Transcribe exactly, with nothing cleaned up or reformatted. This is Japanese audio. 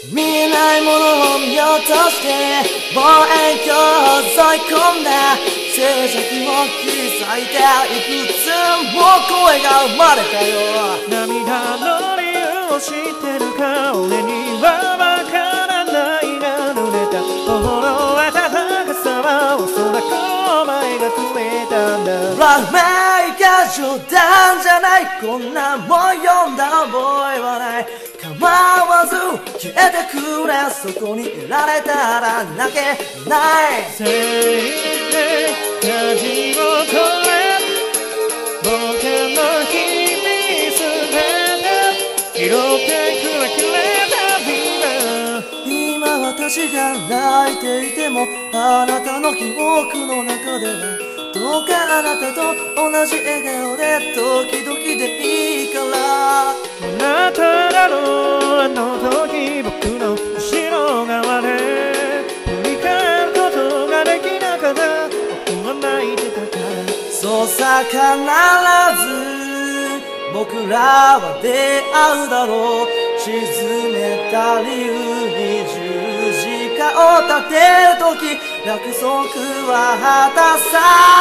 見えないものを見落として望遠鏡を覗い込んだ静寂を切り裂いていくつも声が生まれたよ。 涙の理由を知ってるか俺にはわからないが濡れた心の温かさはおそらくお前がくれたんだ。 ラブメイが冗談じゃないこんなもん読んだ覚えはない構わず消えてくれそこにいられたら泣けないせいで舵を取れ僕の秘密で拾ってくれくれた今私が泣いていてもあなたの記憶の中ではどうかあなたと同じ笑顔で時々でいいからあなただろうあの時僕の後ろ側で振り返ることができなかった僕は泣いてたからそうさ必ず僕らは出会うだろう沈めた理由に十字架を立てる時約束は果たさ